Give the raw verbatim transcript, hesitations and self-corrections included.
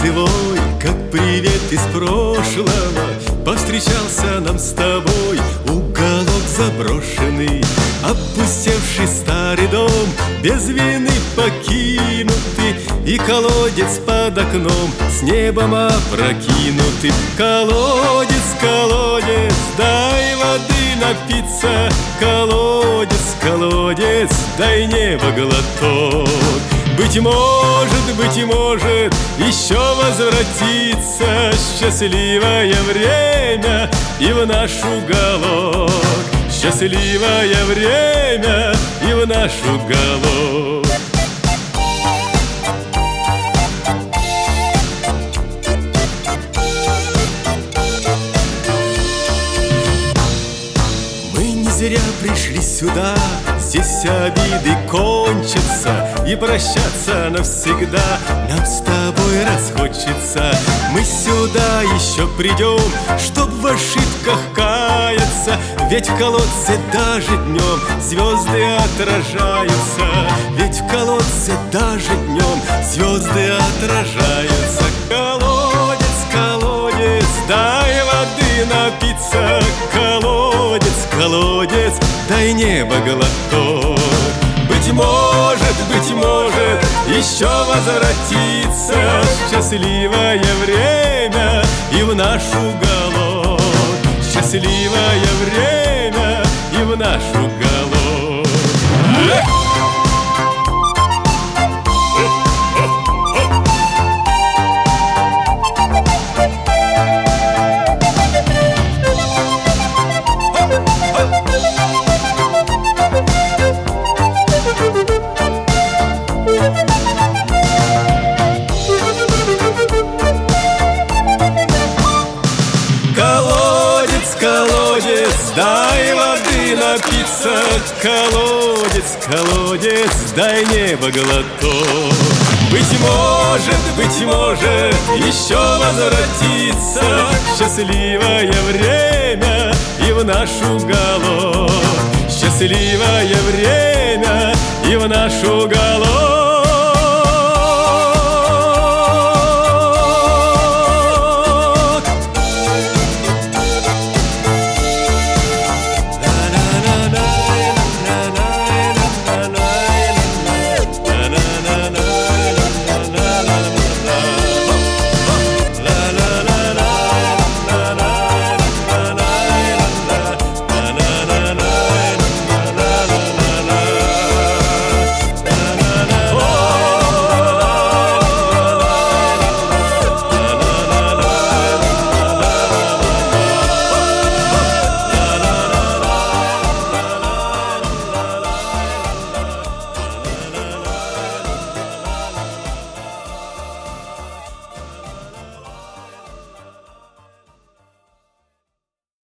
гостевой, как привет из прошлого, повстречался нам с тобой уголок заброшенный, опустевший старый дом, без вины покинутый, и колодец под окном с небом опрокинутый. Колодец, колодец, дай воды напиться, колодец, колодец, дай небо глоток. Быть может, быть может, еще возвратится счастливое время и в наш уголок. Счастливое время и в наш уголок. Мы не зря пришли сюда, здесь обиды кончатся, и прощаться навсегда нам с тобой расхочется. Мы сюда еще придем, чтоб в ошибках каяться, ведь в колодце даже днем звезды отражаются. Ведь в колодце даже днем звезды отражаются. Колодец, колодец, дай воды напиться, колодец, колодец, дай небо глоток. Быть может, быть может, еще возвратится счастливое время и в наш уголок. Счастливое время и в наш уголок. Колодец, колодец, дай воды напиться, колодец, колодец, дай небо глоток. Быть может, быть может, еще возвратится счастливое время и в наш уголок. Счастливое время и в наш уголок.